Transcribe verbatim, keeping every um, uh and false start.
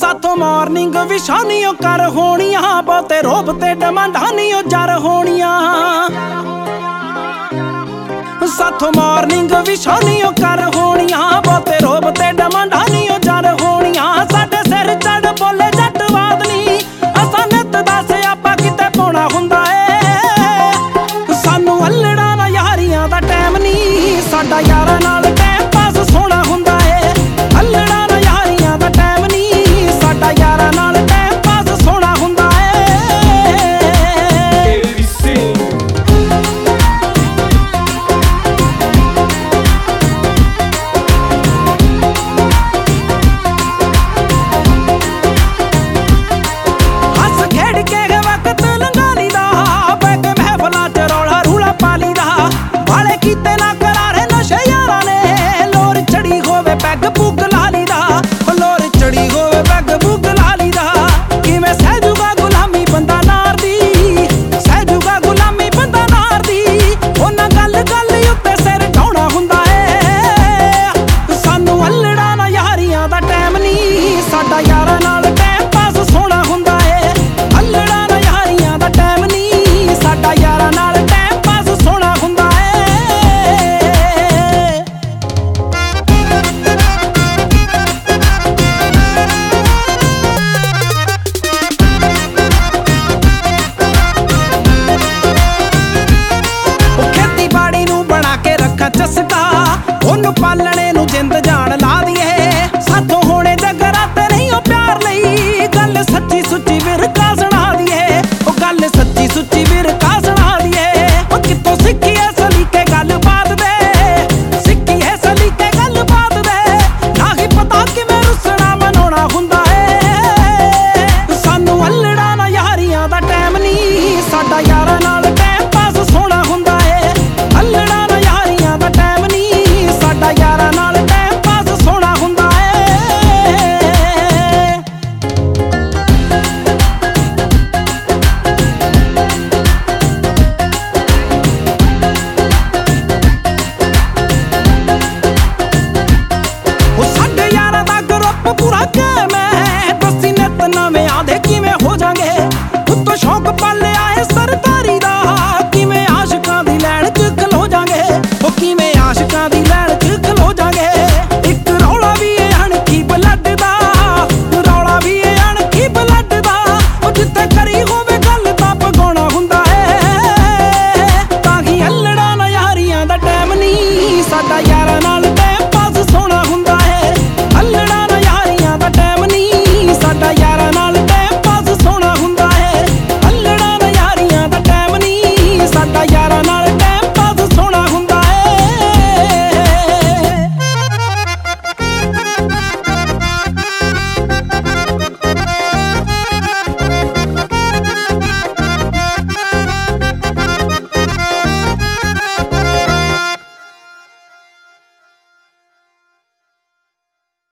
साथों morning विछानियों कर होनियां, बहुते रोब ते डमांडानियों जर होनियां। साथों मॉर्निंग विछानियों कर होनियां, बहुते रोब ते डमांडानियों जर होनियां। साडे सिर चढ़ बोले जट वादनी, असां नित दस आपा किते पाउणा हुंदा ए। सानू अल्लड़ा ना यारियां दा टैम नी, साडा यारां नाल टाइम पास सोहना हुंदा ए। अल्लड़ा ना यारियां दा टैम नी, साडा यारां नाल टाइम पास सोहना हुंदा ए। हस खेड़ के वक्त लंघा लीदा, बैग महफलां च रौला रूला पा लीदा। भाले कीते ना करारे नशे यारां ने, लोर चढ़ी होवे पैग पुग ला लीदा। लोर चढ़ी होवे पैग पुग ला लीदा। किवें सहजूगा गुलामी बंदा नार दी, सहजूगा गुलामी बंदा नार दी। उन्हां गल गल उत्ते सिर ढाउणा हुंदा ए। सानू अल्लड़ा ना यारियां दा टैम नी, साडा यारां नाल टाइम पास सोहना हुंदा ए। अल्लड़ा ना यारियां दा टैम नी, साडा यारां नाल टाइम पास सोहना हुंदा ए। खेतीबाड़ी नू बना के रखा चस्का, ओनू पालने नू जिंद जान ला दिए। साथों होने जगराते नहीं ओ प्यार लई, गल सच्ची सुच्ची विरका सुना दिए। ओ गल सच्ची सुच्ची विरका सुना दिए। ओ कितों सिक्खी ऐ सलीके गल बात दे, सिक्खी ऐ सलीके गल बात दे। ना ही पता किवें रुसना मनाउणा हुंदा ए। सानू अल्लड़ा ना यारियां दा टैम नी, साडा यारां नाल टाइम पास सोहना हुंदा ए। अल्लड़ा ना यारियां दा टैम नी, साडा यारां नाल टाइम पास सोहना हुंदा ए। ओ साडे यारां दा ग्रुप पूरा कायम है, दस्सी नित नवें आंदे किवें हो जांगे। उत्तों शौक पालिया है सरदारी दा, किवें आशिकां दी लैन च खलो जांगे। ओ किवें आशिकां दी लैन च खलो जांगे। इक रौला भी है अणखी ब्लड दा, रौला भी है अणखी ब्लड दा। ओ जिੱਥੇ करी होवे गल तां पगाउणा हुंदा ए। तां ही अल्लड़ा ना यारियां दा टैम नी, साडा